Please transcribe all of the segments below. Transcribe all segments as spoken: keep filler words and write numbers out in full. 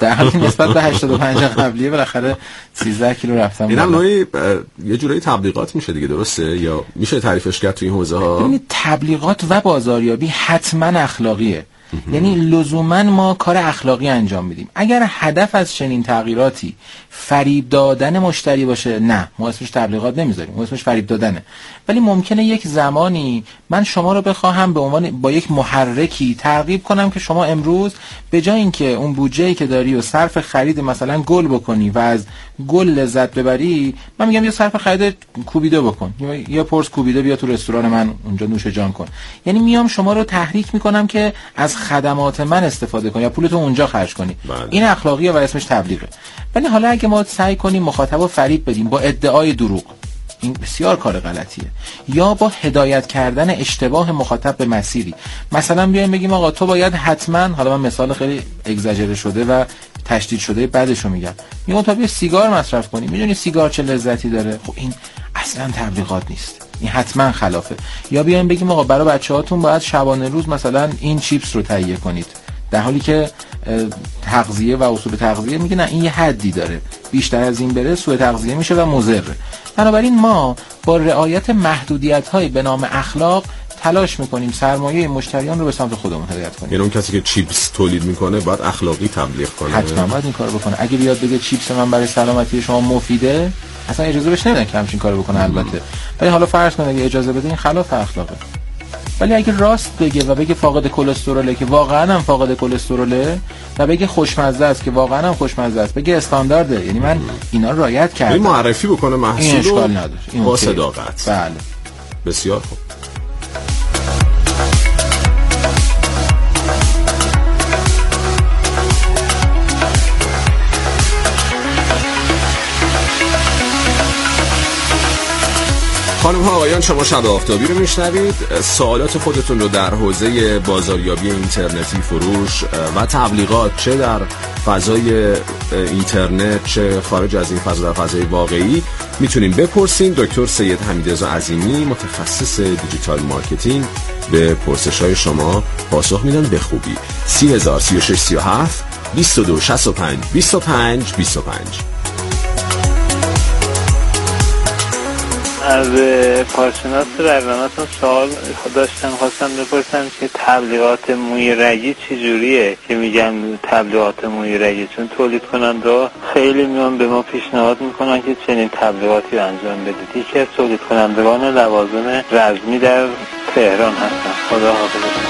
در حالی نسبت به هشتاد و پنج قبلیه بالاخره سیزده کیلو رفتم. اینم نوعی یه جورایی تبلیغات میشه دیگه، درسته؟ یا میشه تعریفش کرد توی این حوزه ها؟ ببینید تبلیغات و بازاریابی حتما اخلاقیه. یعنی لزوما ما کار اخلاقی انجام میدیم. اگر هدف از چنین تغییراتی فریب دادن مشتری باشه، نه، ما اسمش تبلیغات نمیذاریم، ما اسمش فریب دادنه. ولی ممکنه یک زمانی من شما رو بخواهم به عنوان با یک محرکی ترغیب کنم که شما امروز به جای اینکه اون بودجه‌ای که داری و صرف خرید مثلا گل بکنی و از گل لذت ببری، من میگم یا صرف خرید کوبیده بکن، یا پرس کوبیده بیا تو رستوران من اونجا نوش جان کن. یعنی میام شما رو تحریک میکنم که از خدمات من استفاده کنی یا پولتو اونجا خرج کنی. بله. این اخلاقیه و اسمش تبلیغه. ولی حالا اگه ما سعی کنیم مخاطبو فریب بدیم با ادعای دروغ، این بسیار کار غلطیه. یا با هدایت کردن اشتباه مخاطب به مسیری، مثلا بیایم بگیم آقا تو باید حتما، حالا من مثال خیلی اگزاجره شده و تشدید شده بعدشو میگم، میگم تا بیا سیگار مصرف کنی، میدونی سیگار چه لذتی داره؟ خب این اصلا تبلیغات نیست، این حتما خلافه. یا بیایم بگیم آقا برای بچه‌هاتون باید شبانه روز مثلا این چیپس رو تهیه کنید، در حالی که تغذیه و اصول تغذیه میگه نه، این یه حدی داره، بیشتر از این بره سوء تغذیه میشه و مضره. بنابراین ما با رعایت محدودیت‌های به نام اخلاق تلاش میکنیم سرمایه مشتریان رو به سمت خودمون هدایت کنیم. یعنی اون کسی که چیپس تولید میکنه باید اخلاقی تبلیغ کنه. حتما باید این کارو بکنه. اگه بیاد بگه چیپس من برای سلامتی شما مفیده، اصلا اجازه بهش نمیدن که همچین کارو بکنه. البته ولی حالا فرض کنید اگه اجازه بده این خلاف اخلاقه. ولی اگه راست بگه و بگه فاقد کلستروله که واقعا هم فاقد کلستروله و بگه خوشمزه است که واقعا هم خوشمزه است، بگه استاندارده، یعنی من اینا رو رعایت کردم، این معرفی بکنه محصول این اشکال نداره، این با صداقت. بله بسیار خوب. خانم ها آقایان، شما شب آفتابی رو میشنوید. سوالات خودتون رو در حوزه بازاریابی اینترنتی، فروش و تبلیغات، چه در فضای اینترنت چه خارج از این فضا در فضای واقعی، میتونین بپرسین. دکتر سید حمیدرضا عظیمی متخصص دیجیتال مارکتینگ به پرسش‌های شما پاسخ میدن به خوبی. سی هزار سی و شش سی و هفت بیست و دو شصت و پنج بیست و پنج بیست و پنج. از کارشناس برنامه‌تون سوال داشتم، خواستم بپرسم که تبلیغات موی رگی چجوریه که میگن تبلیغات موی رگی، چون تولید کننده خیلی میان به ما پیشنهاد میکنن که چنین تبلیغاتی رو انجام بدید. یکی از تولید کنندگان لوازم رزمی در تهران هستن. خدا حافظتون.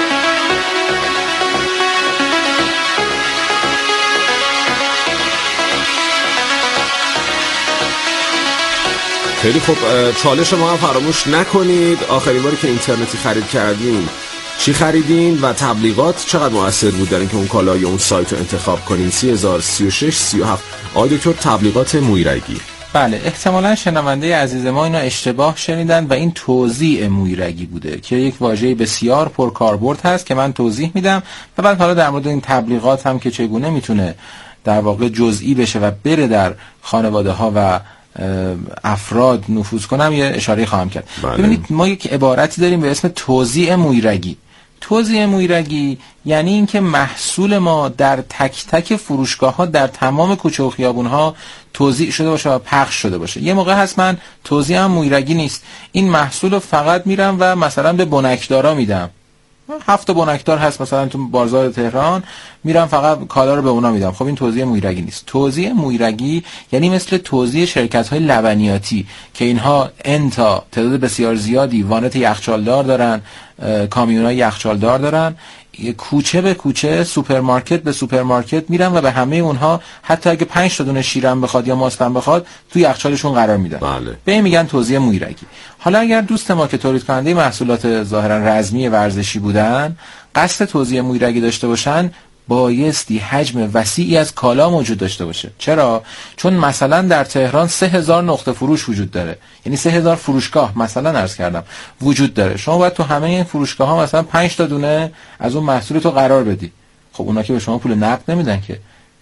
خیلی خوب، چالش ما هم فراموش نکنید. آخرین باری که اینترنتی خرید کردین چی خریدین و تبلیغات چقدر مؤثر بود در اینکه اون کالا یا اون سایت رو انتخاب کنین؟ سی هزار سی و شش سی و هفت. آقای دکتر، تبلیغات مویرگی. بله، احتمالاً شنونده عزیز ما اینو اشتباه شنیدن و این توزیع مویرگی بوده که یک واژه بسیار پرکاربرد هست که من توضیح میدم و بعد حالا در مورد این تبلیغات هم که چگونه میتونه در واقع جزئی بشه و بره در خانواده ها و افراد نفوذ کنم یه اشاره خواهم کرد. بله. ببینید ما یک عبارتی داریم به اسم توزیع مویرگی. توزیع مویرگی یعنی اینکه محصول ما در تک تک فروشگاه ها در تمام کوچه و خیابون ها توزیع شده باشه و پخش شده باشه. یه موقع هست من توزیعم مویرگی نیست، این محصول رو فقط میرم و مثلا به بنکدارا میدم، هفت بنکدار هست مثلا تو بازار تهران، میرم فقط کالا رو به اونا میدم. خب این توزیع مویرگی نیست. توزیع مویرگی یعنی مثل توزیع شرکت‌های لبنیاتی که اینها انتا تعداد بسیار زیادی وانت یخچالدار دارن، کامیونای یخچالدار دارن، کوچه به کوچه، سوپرمارکت به سوپرمارکت میرن و به همه اونها حتی اگه پنج تا دونه شیرم بخواد یا ماستم بخواد تو یخچالشون قرار میدن. بله. به این میگن توزیع مویرگی. حالا اگر دوست ما که تولید کننده محصولات ظاهرا رزمی ورزشی بودن قصد توزیع مویرگی داشته باشن، بایستی حجم وسیعی از کالا موجود داشته باشه. چرا؟ چون مثلا در تهران سه هزار نقطه فروش وجود داره، یعنی سه هزار فروشگاه مثلا عرض کردم وجود داره. شما باید تو همه این فروشگاه ها مثلا پنج تا دونه از اون محصول تو قرار بدی. خب اونا که به شما پول نقد نمیدن که،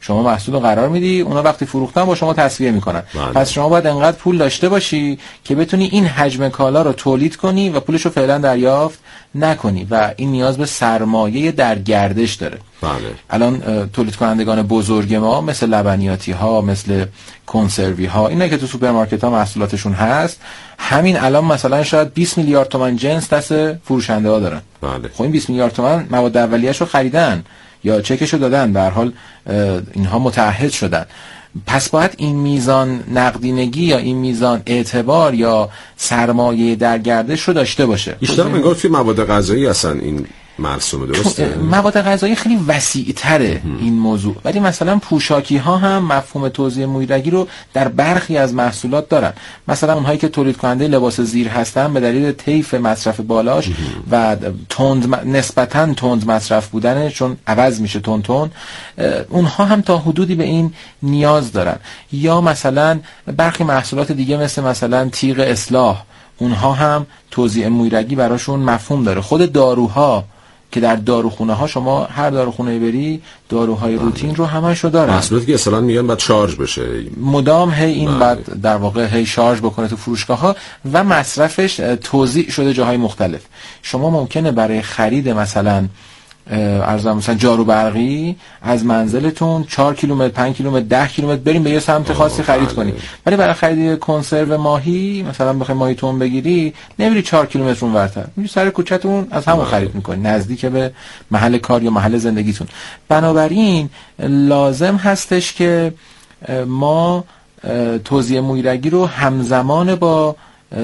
شما محصول قرار میدی، اونا وقتی فروختن با شما تسویه میکنن. بله. پس شما باید انقدر پول داشته باشی که بتونی این حجم کالا رو تولید کنی و پولش رو فعلا دریافت نکنی و این نیاز به سرمایه در گردش داره. بله. الان تولید کنندگان بزرگ ما مثل لبنیاتی ها، مثل کنسروی ها، اینا که تو سوپرمارکت ها محصولاتشون هست، همین الان مثلا شاید بیست میلیارد تومان جنس دست فروشنده ها دارن. بله. خب این بیست میلیارد تومان مواد اولیه‌شو خریدن یا چکشو دادن، به هر حال اینها متعهد شدن. پس باید این میزان نقدینگی یا این میزان اعتبار یا سرمایه در گردش رو داشته باشه. بیشتر انگار توی مواد غذایی هستن این مرسوم، درسته؟ مواد غذایی خیلی وسیع‌تره این موضوع، ولی مثلا پوشاکی ها هم مفهوم توزیع مویرگی رو در برخی از محصولات دارن. مثلا اونهایی که تولید کننده لباس زیر هستن به دلیل طیف مصرف بالاش و تند نسبتاً تند مصرف بودن، چون عوض میشه تند تند، اونها هم تا حدودی به این نیاز دارن. یا مثلا برخی محصولات دیگه مثل مثلا تیغ اصلاح، اونها هم توزیع مویرگی براشون مفهوم داره. خود داروها که در داروخونه ها شما هر داروخونه بری داروهای روتین رو همشو دارن، محصولاتی که اصلا میگن بعد شارژ بشه، مدام هی این بعد در واقع هی شارژ بکنه تو فروشگاه ها و مصرفش توزیع شده جاهای مختلف. شما ممکنه برای خرید مثلا ارزم مثلا جارو برقی از منزلتون چهار کیلومتر، پنج کیلومتر، ده کیلومتر بریم به یه سمت خاصی خرید کنی، ولی برای خرید کنسرو ماهی مثلا بخوای ماهی تون بگیری نمیری چهار کیلومتر اونورتر، میری سر کوچه‌تون از همون خرید میکنی، نزدیک به محل کار یا محل زندگیتون. بنابراین لازم هستش که ما توزیع مویرگی رو همزمان با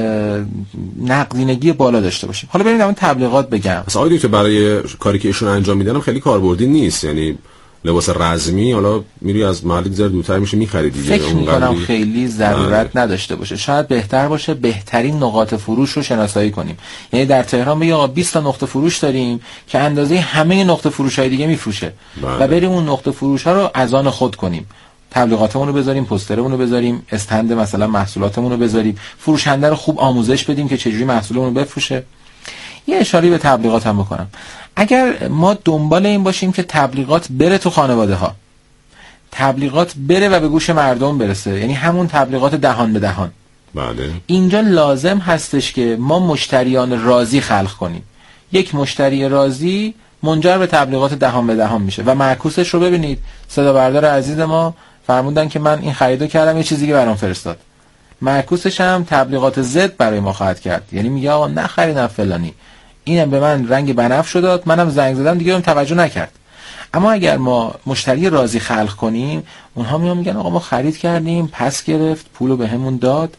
نقدینگی بالا داشته باشیم. حالا بریم در اون تبلیغات بگم. مثلا آقای دکتر برای کاری که ایشون انجام میدن خیلی کاربردی نیست، یعنی لباس رزمی حالا میری از محل زر دورتر میشه میخریدی دیگه. فکر میکنم خیلی ضرورت آه. نداشته باشه. شاید بهتر باشه بهترین نقاط فروش رو شناسایی کنیم. یعنی در تهران بگیم آقا بیست تا نقطه فروش داریم که اندازه همه نقطه فروش‌های دیگه میفروشه و بریم اون نقطه فروش‌ها رو از آن خود کنیم. تبلیغاتمون رو بذاریم، پوسترمون رو بذاریم، استند مثلا محصولاتمون رو بذاریم، فروشنده رو خوب آموزش بدیم که چجوری محصولمون رو بفروشه. یه اشاره به تبلیغات هم بکنم. اگر ما دنبال این باشیم که تبلیغات بره تو خانواده ها، تبلیغات بره و به گوش مردم برسه، یعنی همون تبلیغات دهان به دهان، بله، اینجا لازم هستش که ما مشتریان راضی خلق کنیم. یک مشتری راضی منجر به تبلیغات دهان به دهان میشه و معکوسش رو ببینید. صدا بردار عزیز ما فرمودن که من این خریدو کردم، یه چیزی که برام فرستاد. معکوسش هم تبلیغات ضد برای ما خواهد کرد، یعنی میگه آقا نخریدم فلانی، اینم به من رنگ بنفش داد، منم زنگ زدم دیگه بهم توجه نکرد. اما اگر ما مشتری راضی خلق کنیم، اونها میان میگن آقا ما خرید کردیم، پس گرفت، پولو بهمون داد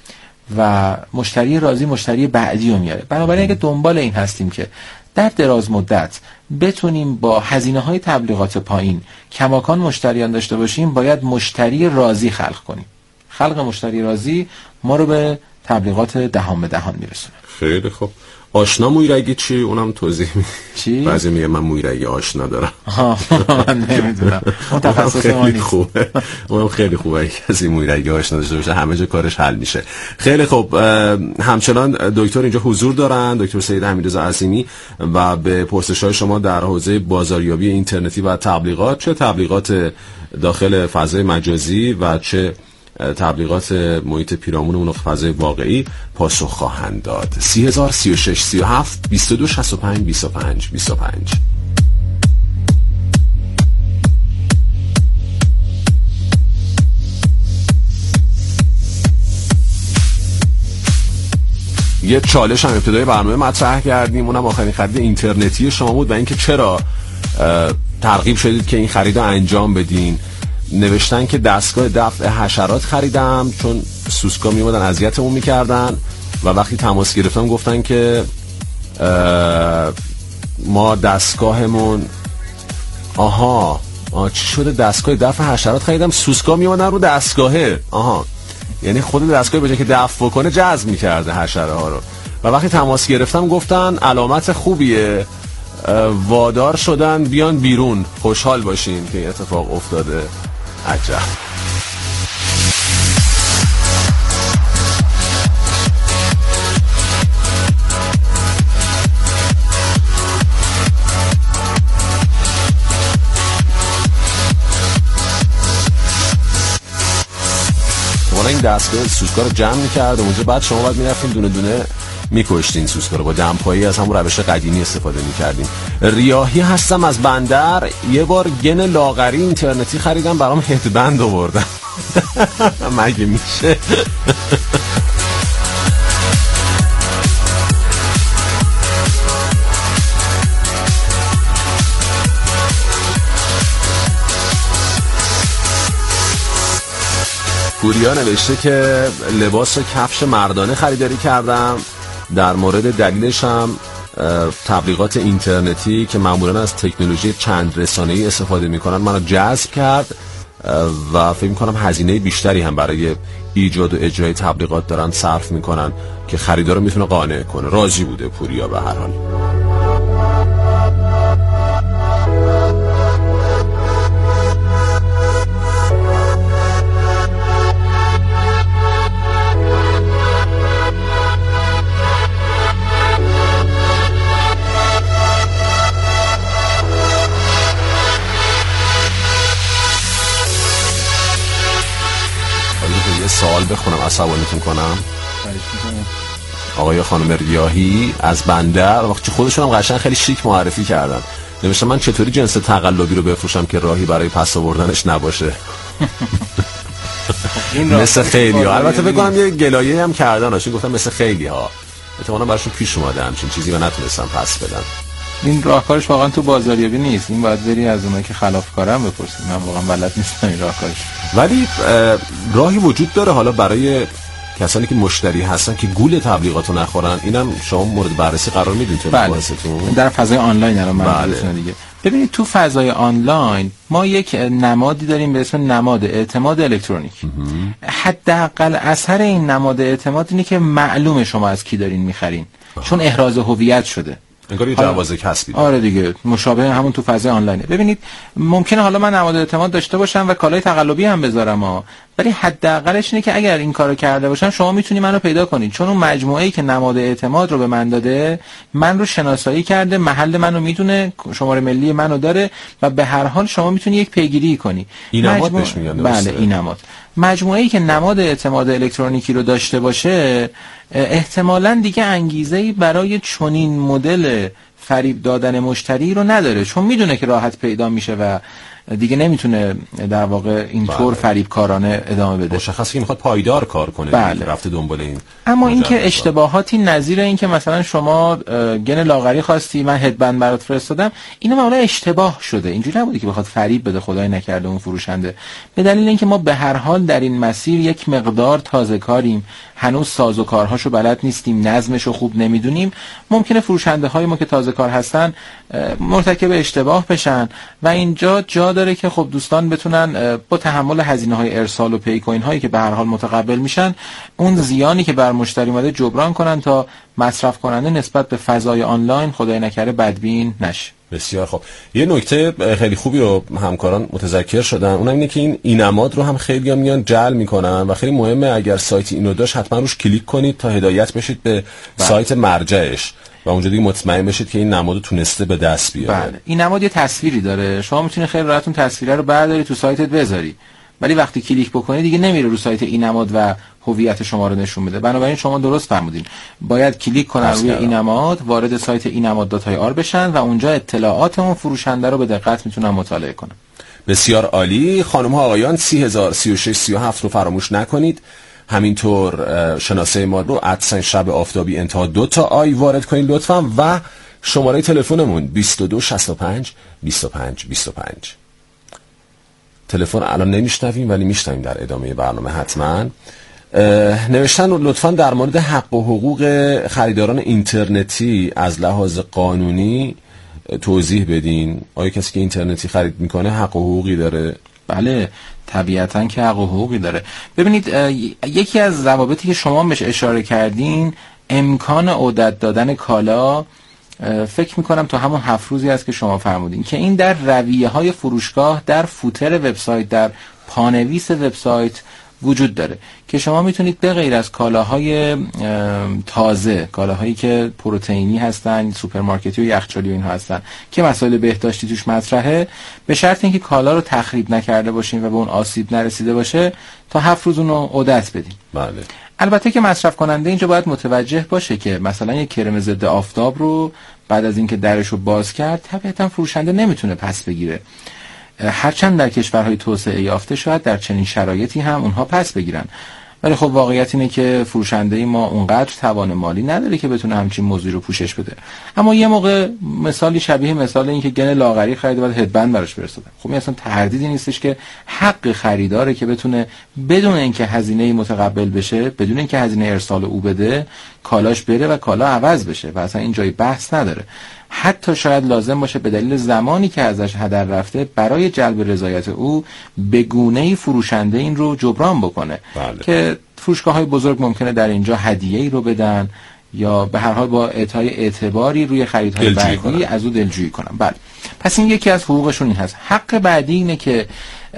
و مشتری راضی مشتری بعدی رو میاره. بنابراین اگه دنبال این هستیم که در دراز مدت بتونیم با هزینه‌های تبلیغات پایین کماکان مشتریان داشته باشیم، باید مشتری راضی خلق کنیم. خلق مشتری راضی ما رو به تبلیغات دهان به دهان میرسونه. خیلی خوب. آشنا مویرگی چی؟ اونم توضیح میدی؟ چی؟ بعضی میگه من مویرگی آشنا دارم. آها من نمیدونم. اون تخصص ما نیست. خوبه. اونم خیلی خوبه که کسی مویرگی آشنا داشته باشه، همه جا کارش حل میشه. خیلی خوب. همچنان دکتر اینجا حضور دارن، دکتر سید حمیدرضا عظیمی، و به پرسش‌های شما در حوزه بازاریابی اینترنتی و تبلیغات، چه تبلیغات داخل فضای مجازی و چه تبلیغات محیط پیرامون و فضای واقعی، پاسخ خواهند داد. سی هزار سی و شش سی و هفت بیست و دو شصت و پنج بیست و پنج بیست و پنج. یه چالش هم ابتدای برنامه مطرح کردیم، اونم آخرین خرید اینترنتی شما بود و اینکه چرا ترغیب شدید که این خرید رو انجام بدین. نوشتن که دستگاه دفع حشرات خریدم چون سوسکا میومدن اذیتمون میکردن و وقتی تماس گرفتم گفتن که ما دستگاهمون آها آه چی شده، دستگاه دفع حشرات خریدم، سوسکا میومدن رو دستگاهه. آها، یعنی خود دستگاه به جای که دفع بکنه جذب میکرده حشره ها رو. و وقتی تماس گرفتم گفتن علامت خوبیه، وادار شدن بیان بیرون، خوشحال باشین که اتفاق افتاده. عجب. دستگاه سوسکا رو جمع می‌کرد اونجا، بعد شما بعد می‌رفتین دونه دونه می‌کشتین سوسکا رو، با دمپایی از همون روش قدیمی استفاده می‌کردیم. ریاحی هستم از بندر. یه بار گن لاغری اینترنتی خریدم برام هدبند آوردم. مگه میشه؟ پوریا نوشته که لباس و کفش مردانه خریداری کردم. در مورد دلیلش هم تبلیغات اینترنتی که معمولا از تکنولوژی چند رسانه‌ای استفاده میکنن منو جذب کرد و فکر میکنم هزینه بیشتری هم برای ایجاد و اجرای تبلیغات دارن صرف میکنن که خریدار رو میتونه قانع کنه. راضی بوده پوریا به هر حال. سوال بخونم عصبانیتون کنم. آقای خانم ریاحی از بندر وقتی خودشون هم قشنگ خیلی شیک معرفی کردن، نوشتم من چطوری جنس تقلبی رو بفروشم که راهی برای پس آوردنش نباشه. مثل خیلی ها. البته بگم یه گلایه هم کردن هاشون، گفتم مثل خیلی ها احتمالاً براشون پیش اومده همچین چیزی و نتونستم پس بدن. این راهکارش واقعا تو بازاریابی نیست، این باید بری از اونایی که خلافکارن بپرسی. من واقعا بلد نیستم این راهکارش. ولی راهی وجود داره حالا برای کسانی که مشتری هستن که گول تبلیغاتو نخورن. اینم شما مورد بررسی قرار میدین تو مؤسساتتون؟ در فضای آنلاین الان من دیگه. ببینید تو فضای آنلاین ما یک نمادی داریم به اسم نماد اعتماد الکترونیک. حداقل اثر این نماد اعتماد اینه که معلومه شما از کی دارین میخرین، چون احراز هویت شده. انگار یه جواز کسبی. آره دیگه، مشابه همون تو فضای آنلاینه. ببینید ممکنه حالا من نماد اعتماد داشته باشم و کالای تقلبی هم بذارم ها، ولی حداقلش اینه که اگر این کارو کرده باشم شما میتونی منو پیدا کنید، چون اون مجموعه‌ای که نماد اعتماد رو به من داده من رو شناسایی کرده، محل منو میدونه، شماره ملی منو داره و به هر حال شما میتونی یک پیگیری کنی. این نماد مجموع... بهش میگن. بله این نماد. مجموعه‌ای که نماد اعتماد الکترونیکی رو داشته باشه احتمالاً دیگه انگیزه‌ای برای چنین مدل فریب دادن مشتری رو نداره، چون میدونه که راحت پیدا میشه و دیگه نمیتونه در واقع اینطور فریبکارانه ادامه بده. مشخصه که میخواد پایدار کار کنه. بله. رفته دنبال این. اما این که اشتباهاتی نظیر این که مثلا شما گن لاغری خواستی من هدبند برات فرستادم، اینا معمولا اشتباه شده، اینجوری نبوده که بخواد فریب بده، خدای نکرده اون فروشنده. به دلیل اینکه ما به هر حال در این مسیر یک مقدار تازه کاریم، هنوز سازوکارهاشو بلد نیستیم، نظمشو خوب نمیدونیم، ممکنه فروشنده های ما که تازه کار هستن مرتکب اشتباه بشن و اینجا جا داره که خب دوستان بتونن با تحمل هزینه های ارسال و پی کوین هایی که به هر حال متقبل میشن اون زیانی که بر مشتری اومده جبران کنن تا مصرف کننده نسبت به فضای آنلاین خدای نکره بدبین نشه. بسیار خوب. یه نکته خیلی خوبی رو همکاران متذکر شدن، اونم اینه که این اینماد رو هم خیلی هم میان جعل میکنن و خیلی مهمه اگر سایت اینو داشت حتما روش کلیک کنید تا هدایت بشید به بله. سایت مرجعش و اونجا دیگه مطمئن بشید که این نماد تونسته به دست بیاره. بله. این نماد یه تصویری داره، شما میتونید خیلی راحت اون تصویره رو برداری تو سایتت بذاری، ولی وقتی کلیک بکنید دیگه نمیره رو سایت این نماد و هویت شما رو نشون بده. بنابراین شما درست فرمودین، باید کلیک کنن روی این نماد، وارد سایت این نماد دات آی آر بشن و اونجا اطلاعات اون فروشنده رو به دقت میتونن مطالعه کنن. بسیار عالی. خانم ها آقایان، سی هزار سی و شش سی و هفت رو فراموش نکنید. همینطور شناسه ما رو ادسن شب آفتابی انتها دو تا آی وارد کنید لطفا و شماره تلفنمون بیست و دو شصت و پنج بیست و پنج بیست و پنج. تلفن الان نمیشنویم ولی میشنویم در ادامه برنامه حتما. نوشتن لطفا در مورد حق و حقوق خریداران اینترنتی از لحاظ قانونی توضیح بدین. آیا کسی که اینترنتی خرید میکنه حق و حقوقی داره؟ بله طبیعتاً که حق و حقوقی داره. ببینید یکی از ضوابطی که شما بهش اشاره کردین امکان عدت دادن کالا، فکر میکنم تو همون هفت روزی است که شما فرمودین که این در رویه های فروشگاه، در فوتر وبسایت، در پانویس وبسایت وجود داره که شما میتونید به غیر از کالاهای تازه، کالاهایی که پروتئینی هستن، سوپرمارکتی و یخچالی و اینها هستن که مسائل بهداشتی توش مطرحه، به شرط اینکه کالا رو تخریب نکرده باشین و به اون آسیب نرسیده باشه، تا هفت روز اونو عادت بدین. بله. البته که مصرف کننده اینجا باید متوجه باشه که مثلا یک کرم ضد آفتاب رو بعد از اینکه درش رو باز کرد طبیعتا فروشنده نمیتونه پس بگیره، هرچند در کشورهای توسعه یافته شاید در چنین شرایطی هم اونها پس بگیرن، ولی خب واقعیت اینه که فروشنده ما اونقدر توان مالی نداره که بتونه همچین موضوعی رو پوشش بده. اما یه موقع مثالی شبیه مثال این که گن لاغری خرید بعد هدبند براش فرستادن، خب این اصلا تردیدی نیستش که حق خریداره که بتونه بدون اینکه هزینه متقبل بشه، بدون اینکه هزینه ارسال او بده، کالاش بره و کالا عوض بشه و اصلا این جای بحث نداره. حتی شاید لازم باشه به دلیل زمانی که ازش هدر رفته برای جلب رضایت او به گونه‌ای فروشنده این رو جبران بکنه. بله. که فروشگاه‌های بزرگ ممکنه در اینجا هدیه‌ای رو بدن یا به هر حال با اعطای اعتباری روی خریدهای بعدی از او دلجویی کنن. بله. پس این یکی از حقوقشون این هست. حق بعدی اینه که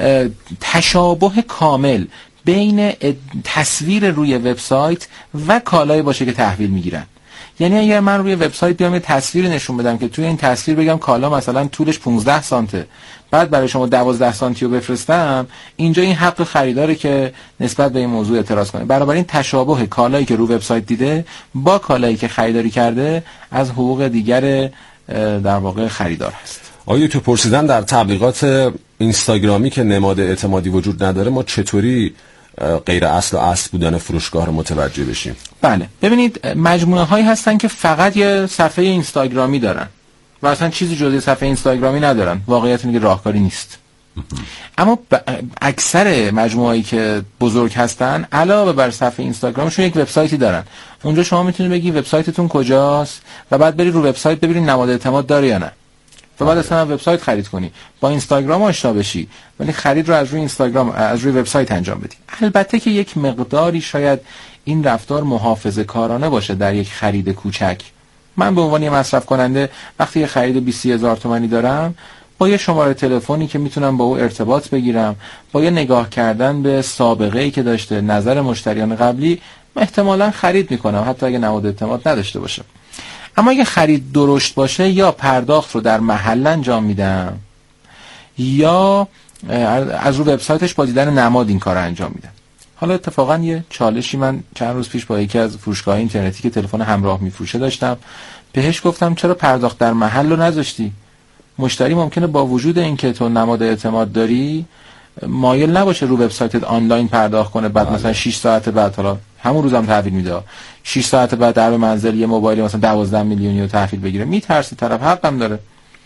تشابه کامل بین تصویر روی وبسایت و کالایی باشه که تحویل میگیرن. یعنی اگر من روی وبسایت بیام یه تصویر نشون بدم که توی این تصویر بگم کالا مثلا طولش پانزده سانته، بعد برای شما دوازده سانتی رو بفرستم، اینجا این حق خریداره که نسبت به این موضوع اعتراض کنه. بنابراین تشابه کالایی که رو وبسایت دیده با کالایی که خریداری کرده از حقوق دیگر در واقع خریدار هست. آیا تو پرسیدن در تبلیغات اینستاگرامی که نماد اعتمادی وجود نداره، ما چطوری غیر اصل و اصل بودن فروشگاه رو متوجه بشیم؟ بله، ببینید مجموعه هایی هستن که فقط یه صفحه اینستاگرامی دارن و اصلا چیزی جز صفحه اینستاگرامی ندارن. واقعیت اینه که راهکاری نیست. اما اکثر مجموعه هایی که بزرگ هستن علاوه بر صفحه اینستاگرامشون یک وبسایتی دارن. اونجا شما میتونید بگی وبسایتتون کجاست و بعد بری رو وبسایت ببینید نماد اعتماد داره یا نه و بعد اصلا وبسایت خرید کنی، با اینستاگرام آشنا بشی ولی خرید رو از روی اینستاگرام از روی وبسایت انجام بدی. البته که یک مقداری شاید این رفتار محافظه‌کارانه باشه در یک خرید کوچک. من به عنوان یه مصرف کننده وقتی یه خرید بیست هزار تومانی دارم، با یه شماره تلفنی که میتونم با او ارتباط بگیرم، با یه نگاه کردن به سابقه‌ای که داشته، نظر مشتریان قبلی، احتمالاً خرید میکنم حتی اگه نماد اعتماد نداشته باشه. اما اگه خرید درشت باشه یا پرداخت رو در محل انجام میدم یا از رو وبسایتش با دیدن نماد این کار رو انجام میدم. حالا اتفاقا یه چالشی من چند روز پیش با یکی از فروشگاه‌های اینترنتی که تلفن همراه میفروشه داشتم. بهش گفتم چرا پرداخت در محل رو نذاشتی؟ مشتری ممکنه با وجود اینکه تو نماد اعتماد داری مایل نباشه رو وبسایتت آنلاین پرداخت کنه، بعد مثلا شش ساعت بعد، حالا همون روزم تحویل میده، شش ساعت بعد در منزل یه موبایل مثلا دوازده میلیونی رو تحویل بگیره. میترسه، طرف حقم داره.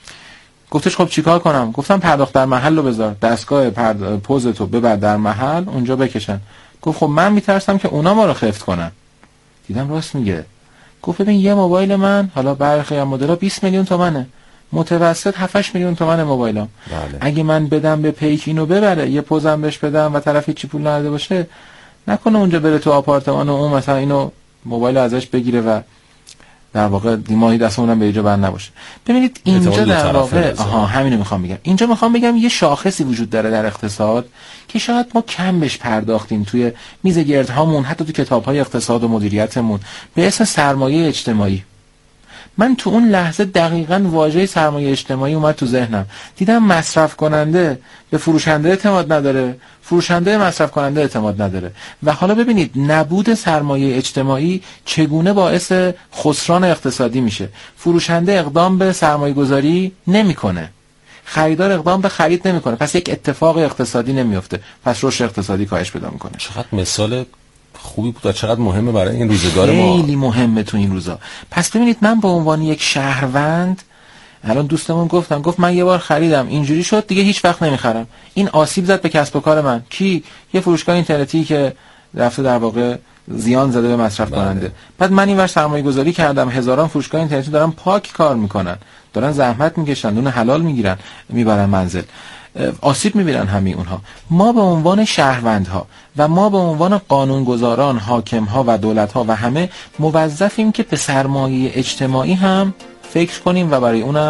گفتش خب چیکار کنم؟ گفتم پرداخت در محل رو بذار، دستگاه پرد... پوزتو ببر در محل، اونجا بکشن. گفت خب من میترسم که اونا ما رو خفت کنن. دیدم راست میگه. گفت ببین یه موبایل من حالا برخی از مدل‌ها بیست میلیون تومنه، متوسط هفت هشت میلیون تومن موبایلم. بله. اگه من بدم به پیک اینو ببره، یه پوزم بهش بدم و طرف هیچ پول نداده باشه، نکنه اونجا بره تو آپارتمان و اون مثلا اینو موبایل ازش بگیره و در واقع ماهی دستمونم به اینجا بند نباشه. ببینید اینجا در واقع آها همینو میخوام بگم. اینجا میخوام بگم یه شاخصی وجود داره در اقتصاد که شاید ما کم بهش پرداختیم توی میز گردهامون، حتی تو کتاب‌های اقتصاد و مدیریتمون، به اسم سرمایه اجتماعی. من تو اون لحظه دقیقاً واژه سرمایه اجتماعی اومد تو ذهنم. دیدم مصرف کننده به فروشنده اعتماد نداره، فروشنده مصرف کننده اعتماد نداره. و حالا ببینید نبود سرمایه اجتماعی چگونه باعث خسران اقتصادی میشه. فروشنده اقدام به سرمایه گذاری نمیکنه، خریدار اقدام به خرید نمیکنه، پس یک اتفاق اقتصادی نمیفته، پس رشد اقتصادی کاهش پیدا میکنه. چقدر مثال خوبی بود و چقدر مهمه برای این روزگار ما. خیلی مهمه تو این روزا. پس ببینید من به عنوان یک شهروند، الان دوستمون گفتم، گفت من یه بار خریدم اینجوری شد دیگه هیچ وقت نمیخرم. این آسیب زد به کسب و کار من. کی؟ یه فروشگاه اینترنتی که رفته در واقع زیان زده به مصرف بله. کننده. بعد من اینور سرمایه گذاری کردم، هزاران فروشگاه اینترنتی دارن پاک کار میکنن، دارن زحمت میکشن، دونه حلال میگیرن، میبرن منزل، آسیب میبینن همه اونها. ما به عنوان شهروندها و ما به عنوان قانونگذاران، حاکمها و دولتها و همه موظفیم که به سرمایه اجتماعی هم فکر کنیم و برای اونم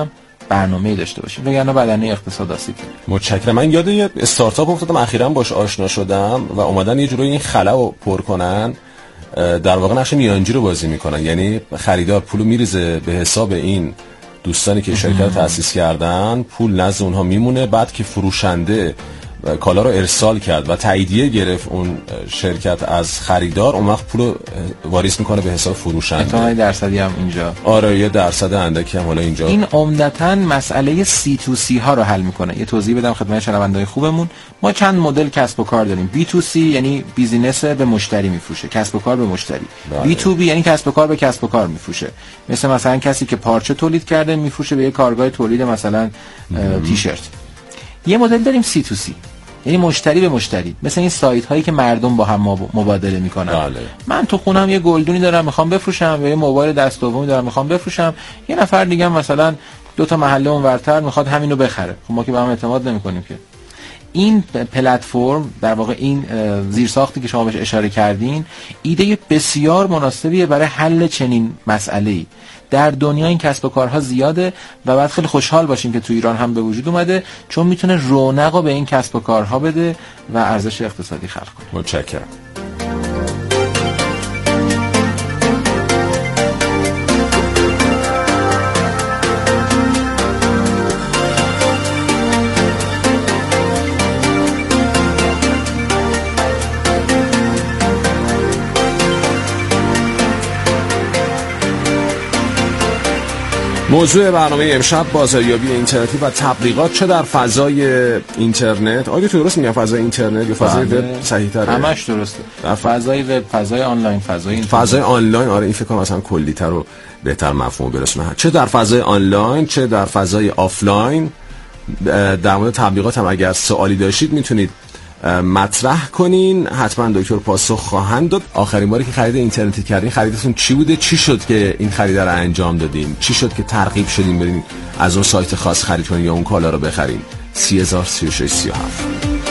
برنامه‌ای داشته باشیم، وگرنه بدنه اقتصاد آسیب می‌بینه. متشکرم. من یاد یه استارتاپ افتادم اخیراً باش آشنا شدم و اومدن یه جوری این خلا رو پر کنن، در واقع نقش میانجی رو بازی میکنن، یعنی خریدار پولو میریزه به حساب این دوستانی که شرکت رو تأسیس کردن، پول نزد اونها میمونه، بعد که فروشنده کالا رو ارسال کرد و تاییدیه گرفت اون شرکت از خریدار، اون وقت پولو واریز میکنه به حساب فروشنده. احتمال درصدی هم اینجا آره یه درصد اندکی هم حالا اینجا. این عمدتاً مسئله سی تو سی ها رو حل میکنه. یه توضیح بدم خدمت شنونده‌های خوبمون. ما چند مدل کسب و کار داریم. بی تو سی یعنی بیزینس به مشتری میفروشه، کسب و کار به مشتری. بله. بی تو بی یعنی کسب و کار به کسب و کار میفروشه. مثل مثلا کسی که پارچه تولید کرده میفروشه به یه کارگاه تولید مثلا تیشرت. یه مدل داریم سی تو سی، یعنی مشتری به مشتری، مثل این سایت هایی که مردم با هم مبادله میکنن. بله. من تو خونم یه گلدونی دارم میخوام بفروشم، یا یه موبایل دست دومی دارم میخوام بفروشم، یه نفر دیگه مثلا دو تا محله اونورتر میخواد همینو بخره. خب ما که به هم اعتماد نمیکنیم که. این پلتفرم در واقع این زیرساختی که شما بهش اشاره کردین ایده بسیار مناسبیه برای حل چنین مسئله‌ای. در دنیا این کسب و کارها زیاده و باید خیلی خوشحال باشیم که تو ایران هم به وجود اومده، چون میتونه رونق به این کسب و کارها بده و ارزش اقتصادی خلق کنه. متشکرم. موضوع برنامه امشب بازاریابی اینترنتی و تبلیغات، چه در فضای اینترنت. آیا تو درست میگم فضای اینترنت یا فضای وب صحیح تره؟ همش درسته. در فضای وب، فضای آنلاین، فضای اینترنت. فضای آنلاین آره این فکر کنم مثلا کلی‌تر و بهتر مفهوم برسونه. چه در فضای آنلاین چه در فضای آفلاین. در مورد تبلیغات هم اگر سوالی داشتید میتونید مطرح کنین، حتما دکتر پاسخ خواهند داد. آخرین باری که خرید اینترنتی کردین خریدتون چی بوده؟ چی شد که این خرید رو انجام دادین؟ چی شد که ترغیب شدین برین از اون سایت خاص خرید کنین یا اون کالا رو بخرین؟ سی هزار سی و شش سی و هفت.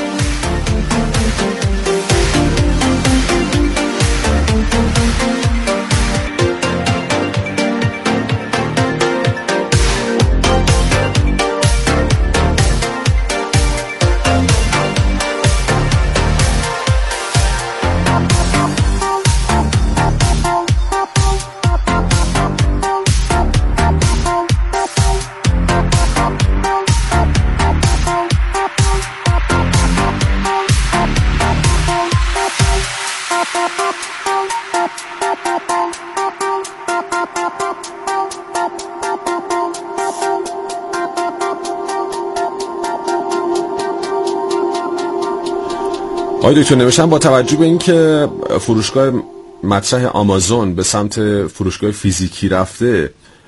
آقای دکتر نوشتم با توجه به اینکه فروشگاه مطرح آمازون به سمت فروشگاه فیزیکی رفته،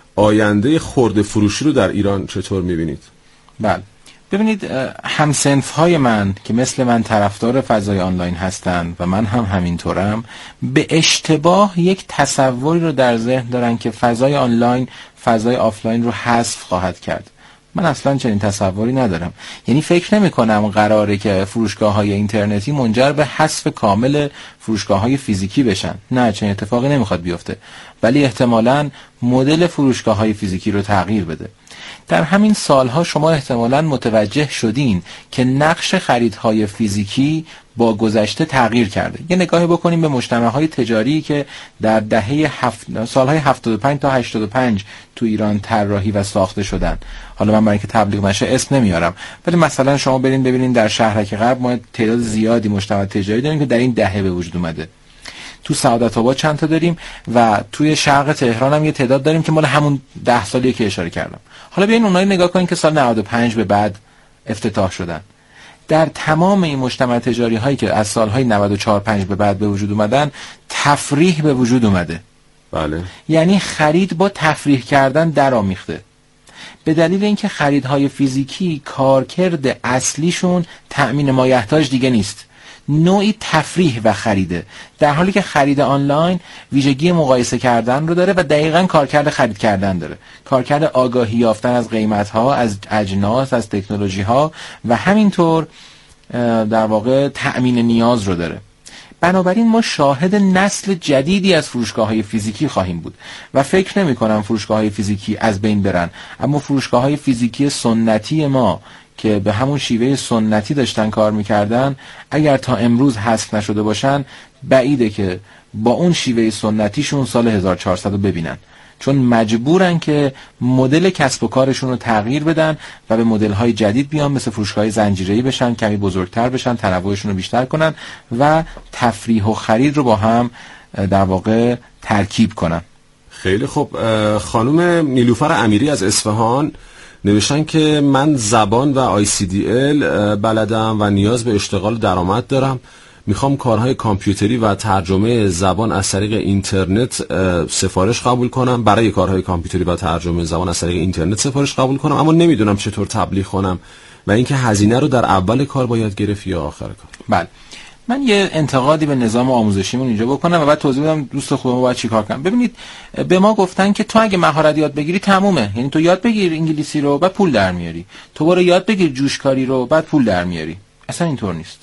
آینده خرده فروشی رو در ایران چطور می‌بینید؟ بله ببینید، همسنف‌های من که مثل من طرفدار فضای آنلاین هستند و من هم همینطورم، به اشتباه یک تصوری رو در ذهن دارن که فضای آنلاین فضای آفلاین رو حذف خواهد کرد. من اصلا چنین تصوری ندارم. یعنی فکر نمی کنم قراره که فروشگاه‌های اینترنتی منجر به حذف کامل فروشگاه‌های فیزیکی بشن. نه، چنین اتفاقی نمیخواد بیفته، ولی احتمالاً مدل فروشگاه‌های فیزیکی رو تغییر بده. در همین سالها شما احتمالاً متوجه شدین که نقش خریدهای فیزیکی با گذشته تغییر کرده. یه نگاهی بکنیم به مجتمع‌های تجاری که در دهه هفت... سالهای هفتاد و پنج تا هشتاد و پنج تو ایران طراحی و ساخته شدن. حالا من برای اینکه تبلیغ نشه اسم نمیارم، ولی مثلا شما برین ببینین در شهرک غرب ما تعداد زیادی مجتمع تجاری داریم که در این دهه به وجود اومده. تو سعادت آباد چند تا داریم و توی شرق تهران هم یه تعداد داریم که مال همون ده سالیه که اشاره کردم. حالا بیاین اونایی نگاه کنین که سال نود و پنج به بعد افتتاح شدن. در تمام این مجتمع تجاری هایی که از سالهای نود و چهار پنج به بعد به وجود اومدن، تفریح به وجود اومده. بله. یعنی خرید با تفریح کردن درآمیخته. به دلیل اینکه خریدهای فیزیکی کارکرد اصلیشون تأمین مایحتاج دیگه نیست، نوعی تفریح و خریده، در حالی که خرید آنلاین ویژگی مقایسه کردن رو داره و دقیقاً کارکرد خرید کردن داره، کارکرد آگاهی یافتن از قیمت‌ها، از اجناس، از تکنولوژی‌ها و همینطور در واقع تأمین نیاز رو داره. بنابراین ما شاهد نسل جدیدی از فروشگاه‌های فیزیکی خواهیم بود و فکر نمی‌کنم فروشگاه‌های فیزیکی از بین برن، اما فروشگاه‌های فیزیکی سنتی ما که به همون شیوه سنتی داشتن کار میکردن اگر تا امروز حذف نشده باشن بعیده که با اون شیوه سنتیشون سال هزار و چهارصد رو ببینن، چون مجبورن که مدل کسب و کارشون رو تغییر بدن و به مدل‌های جدید بیان، مثل فروشگاه‌های زنجیره‌ای بشن، کمی بزرگتر بشن، تنوعشون رو بیشتر کنن و تفریح و خرید رو با هم در واقع ترکیب کنن. خیلی خوب. خانم نیلوفر امیری از اصفهان نوشتن که من زبان و آی سی دی ال بلدم و نیاز به اشتغال درآمد دارم. میخوام کارهای کامپیوتری و ترجمه زبان از طریق اینترنت سفارش قبول کنم. برای کارهای کامپیوتری و ترجمه زبان از طریق اینترنت سفارش قبول کنم، اما نمیدونم چطور تبلیغ کنم و اینکه هزینه رو در اول کار باید گرفت یا آخر کار. بله، من یه انتقادی به نظام آموزشیمون اینجا بکنم و بعد توضیح بدم دوست خوبم باید چیکار کنم. ببینید، به ما گفتن که تو اگه مهارت یاد بگیری تمومه، یعنی تو یاد بگیر انگلیسی رو بعد پول در میاری، تو برو یاد بگیر جوشکاری رو بعد پول در میاری. اصلا اینطور نیست.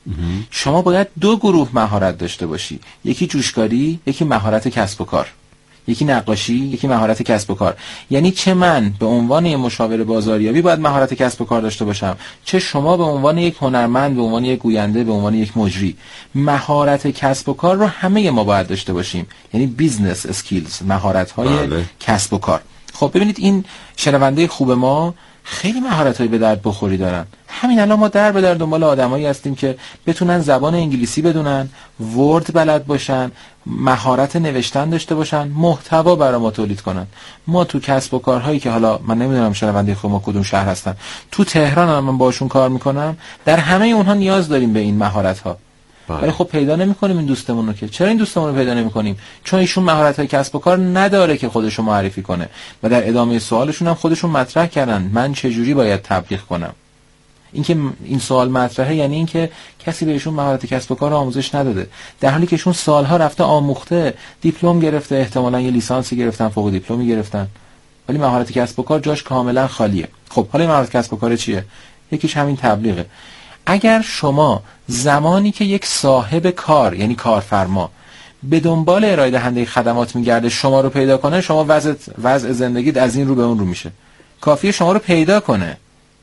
شما باید دو گروه مهارت داشته باشی، یکی جوشکاری، یکی مهارت کسب و کار، یکی نقاشی، یکی مهارت کسب و کار. یعنی چه من به عنوان یک مشاور بازاریابی باید مهارت کسب و کار داشته باشم، چه شما به عنوان یک هنرمند، به عنوان یک گوینده، به عنوان یک مجری. مهارت کسب و کار رو همه ما باید داشته باشیم، یعنی بیزنس اسکیلز، مهارت‌های بله. کسب و کار. خب ببینید، این شنونده خوب ما خیلی مهارت‌های به درد بخوری دارن. همین الان ما در به در دنبال آدمایی هستیم که بتونن زبان انگلیسی بدونن، ورد بلد باشن، مهارت نوشتن داشته باشن، محتوا برای ما تولید کنن. ما تو کسب و کارهایی که حالا من نمیدونم شنونده خود ما کدوم شهر هستن، تو تهران هم من باشون کار میکنم، در همه اونها نیاز داریم به این مهارت‌ها. ولی خب پیدا نمی‌کنیم این دوستمون رو. که چرا این دوستمون رو پیدا نمی‌کنیم؟ چون ایشون مهارت‌های کسب و کار نداره که خودشو معرفی کنه و در ادامه سوالشون هم خودشون مطرح کردن من چه جوری باید تبلیغ کنم. اینکه این سوال مطرحه یعنی اینکه کسی بهشون مهارت کسب و کار آموزش نداده، در حالی که ایشون سالها رفته آموخته، دیپلم گرفته، احتمالاً یه لیسانسی گرفتن، فوق دیپلمی گرفتن، ولی مهارت کسب و کار جاش کاملا خالیه. خب حالا مهارت کسب و کار چیه؟ یکیش همین تبلیغه. اگر شما زمانی که یک صاحب کار یعنی کارفرما به دنبال ارائه دهنده خدمات میگرده شما رو پیدا کنه، شما وضع وضع زندگیت از این رو به اون رو میشه. کافیه شما رو پیدا کنه.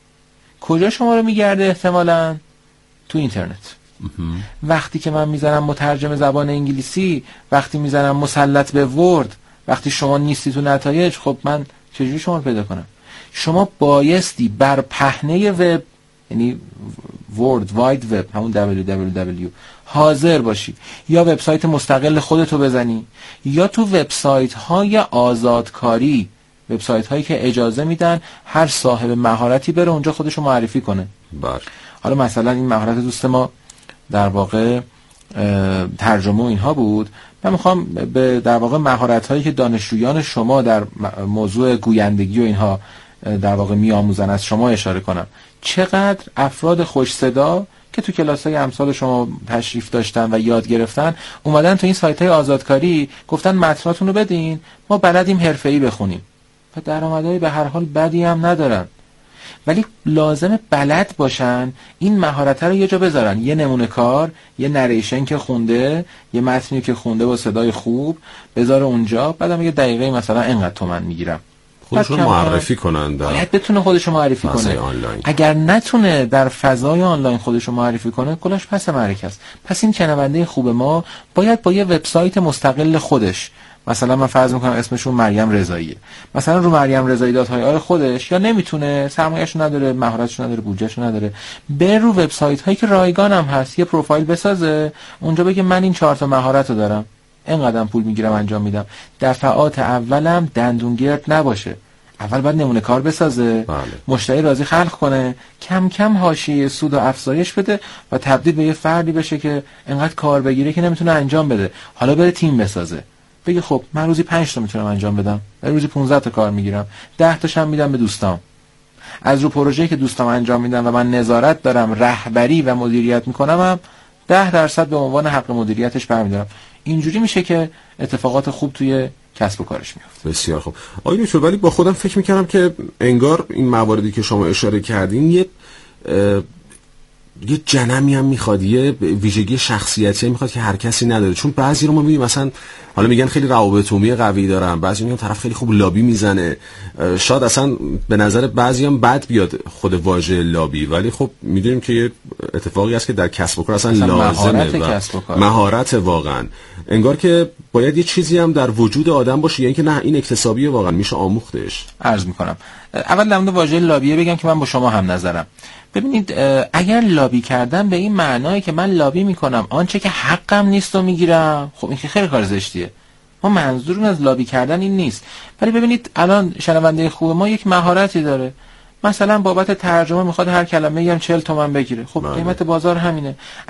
کجا شما رو میگرده؟ احتمالاً تو اینترنت. وقتی که من میزنم مترجم زبان انگلیسی، وقتی میزنم مسلط به ورد، وقتی شما نیستی تو نتایج، خب من چجوری شما رو پیدا کنم؟ شما بایستی بر پهنه وب، یعنی ورد واید وب، همون دبلیو دبلیو دبلیو، حاضر باشی. یا وبسایت مستقل خودتو بزنی، یا تو وبسایت های آزادکاری، وبسایت هایی که اجازه میدن هر صاحب مهارتی بره اونجا خودشو معرفی کنه. بله. حالا مثلا این مهارت دوست ما در واقع ترجمه و اینها بود. من میخوام به در واقع مهارت هایی که دانشجویان شما در موضوع گویندگی و اینها در واقع میآموزن از شما اشاره کنم. چقدر افراد خوش صدا که تو کلاس‌های امثال شما تشریف داشتن و یاد گرفتن اومدن تو این سایت‌های آزادکاری گفتن متناتون رو بدین، ما بلدیم حرفه‌ای بخونیم و درآمدهای به هر حال بدی هم ندارن، ولی لازم بلد باشن این مهارت رو یه جا بذارن، یه نمونه کار، یه نریشن که خونده، یه متنی که خونده با صدای خوب بذاره اونجا، بعدم یه دقیقه مثلا اینقدر تومن میگیرم، خودشون معرفی کنن. باید بتونه خودشو معرفی کنه. آنلاین. اگر نتونه در فضای آنلاین خودشو معرفی کنه، کلاش پس معرکه است. پس این شنونده خوب ما باید با یه وبسایت مستقل خودش، مثلا من فرض میکنم اسمشون مریم رضاییه، مثلا رو مریم رضایی دات های آر خودش، یا نمیتونه، سرمایه‌شو نداره، مهارتشو نداره، بودجهشو نداره، بر رو وبسایت هایی که رایگان هم هست یه پروفایل بسازه، اونجا بگه من این چهار تا مهارت رو دارم، اینقدر پول میگیرم انجام میدم. دفعات اولم دندونگرد نباشه، اول باید نمونه کار بسازه، بله. مشتری راضی خلق کنه، کم کم حاشیه سود و افزایش بده و تبدیل به یه فردی بشه که انقدر کار بگیره که نمیتونه انجام بده. حالا بره تیم بسازه، بگه خب من روزی پنج تا میتونم انجام بدم، من روزی پانزده تا کار میگیرم، ده تاشم میدم به دوستام. از رو پروژه‌ای که دوستام انجام میدن و من نظارت دارم، رهبری و مدیریت میکنم، هم ده درصد به عنوان حق مدیریتش برمی‌دارم. اینجوری میشه که اتفاقات خوب توی کسب و کارش میفته. بسیار خوب. آقای دکتر، ولی با خودم فکر میکردم که انگار این مواردی که شما اشاره کردین یه یه جنمی هم میخواد، یه ویژگی شخصیتی هم میخواد که هر کسی نداره. چون بعضی رو ما میبینیم مثلا حالا میگن خیلی روابط عمومی قوی دارن، بعضی میگن طرف خیلی خوب لابی میزنه، شاید اصلا به نظر بعضی هم بد بیاد خود واژه لابی، ولی خب میدونیم که یه اتفاقی هست که در کسب و کار اصلا, اصلا لازمه و مهارت واقعا. انگار که باید یه چیزی هم در وجود آدم باشه، یعنی که نه این اکتسابیه، واقعا میشه آموختش. عرض میکنم اول در مورد واژه لابی بگم که من با شما هم نظرم. ببینید اگر لابی کردن به این معنایی که من لابی میکنم آنچه که حقم نیست رو میگیرم، خب این که خیلی کار زشتیه. ما منظورمون از لابی کردن این نیست. ولی ببینید الان شنونده خوب ما یک مهارتی داره، مثلا بابت ترجمه میخواد هر کلمه هم چهل تومن بگیره، خب قیمت بازار همینه.